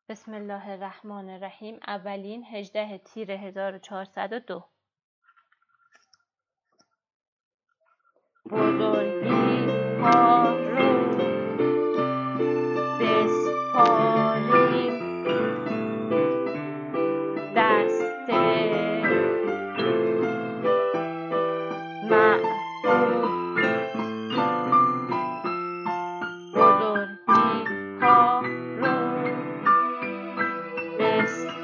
بسم الله الرحمن الرحیم. اولین 18 تیر 1402. بزرگی ها رو بسپاریم دست معبود. بزرگی ها رو بسپاریم